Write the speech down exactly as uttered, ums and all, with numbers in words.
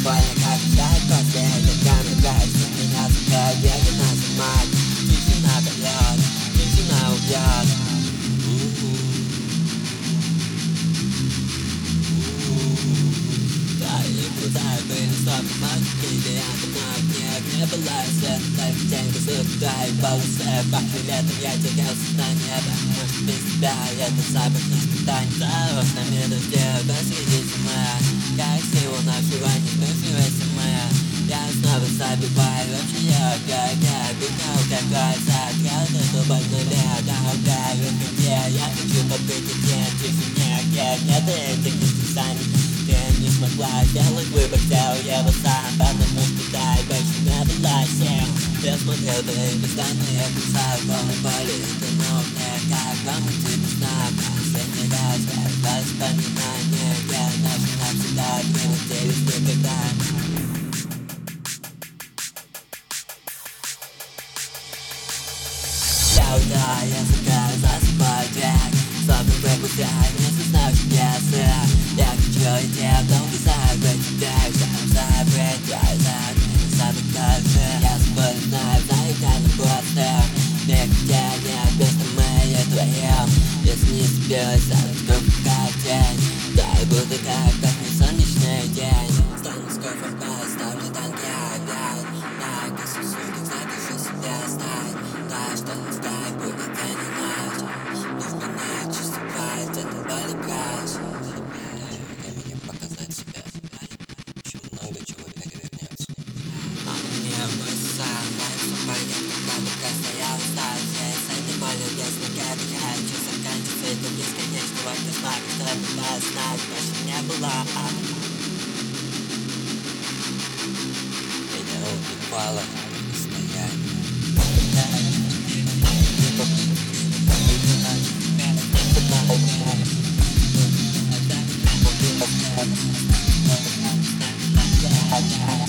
больно, как ждать после этой камеры. Что меня цепляет, беги нажимать. Тишина дает, тишина убьет. Да, и куда были стопы матки, я на огне, не была свет, так деньги сюда и полосы. Пахли летом, я терял сознание, может без тебя это запах испытаний. Зарос на медузе, посреди зимы, как силу нашего неспешивайся мы. Я снова забиваю вообще я, как я бегал, как глаза, красный зубы в нуле, дорога в где я хочу побыть один, в тишине, где нет этих истязаний. Ты не смогла сделать выбор, сделал его сам, потому что дай больше не была сил. Я смотрел твои бесстранные глаза, полной боли, ты новая, как вам идти без сна. Последний раз, как воспоминания, где наши навсегда превратились никогда. Я ударю языка, засыпаю трек, словно выпускаю несознавший пьесы. Я хочу идти в долгий закрыть трек, сам забыть глаза, забыть также. Я спорю, знаю, знаю, как не просто. Нигде нет места моей твоем. Если не сбилась, а как тень, дай буду как, как не солнечный день. Стану с кофе, поставлю танки опять. На космосу, кстати, что себя знать. Да, что не знать, будет день и ночь. Нужно не чувствовать, это боли прочь. Времени показать себя. Еще много чего перевернется. А мне бы сам, дай все понять, когда только стоял, стал здесь. С этой болью если как я хочу заканчиваться это бесконечного кошмара, чтобы вас знать больше не было. Меня убивало состояние. I'm